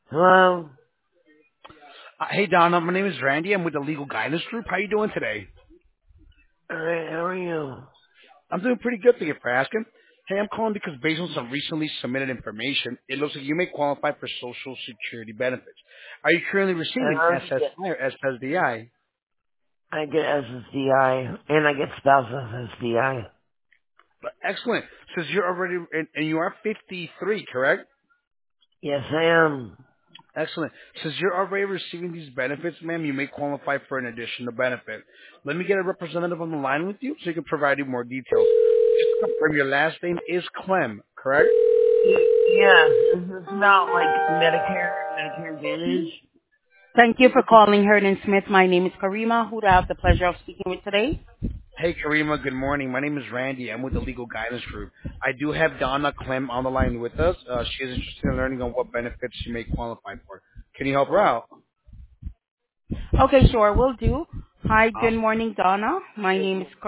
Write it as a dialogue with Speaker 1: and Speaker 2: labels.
Speaker 1: Hello?
Speaker 2: Hey Donna, my name is Randy. I'm with the Legal Guidance Group. How you doing today?
Speaker 1: Alright, how are you?
Speaker 2: I'm doing pretty good. Thank you for asking. Hey, I'm calling because based on some recently submitted information, it looks like you may qualify for Social Security benefits. Are you currently
Speaker 1: I
Speaker 2: receiving
Speaker 1: already
Speaker 2: SSI
Speaker 1: get,
Speaker 2: or SSDI?
Speaker 1: I get SSDI, and I get spouse SSDI.
Speaker 2: Excellent. Since you're already, and you are 53, correct?
Speaker 1: Yes, I am.
Speaker 2: Excellent. Since you're already receiving these benefits, ma'am, you may qualify for an additional benefit. Let me get a representative on the line with you so he can provide you more details. Just to confirm, your last name is Clem, correct?
Speaker 1: Yes, is this about, like, Medicare and Medicare Advantage?
Speaker 3: Thank you for calling Herdon Smith. My name is Karima. Who do I have the pleasure of speaking with today?
Speaker 2: Hey, Karima, good morning. My name is Randy. I'm with the Legal Guidance Group. I do have Donna Clem on the line with us. She is interested in learning on what benefits she may qualify for. Can you help her out?
Speaker 3: Okay, sure, will do. Hi, good
Speaker 2: Awesome.
Speaker 3: morning, Donna. My name is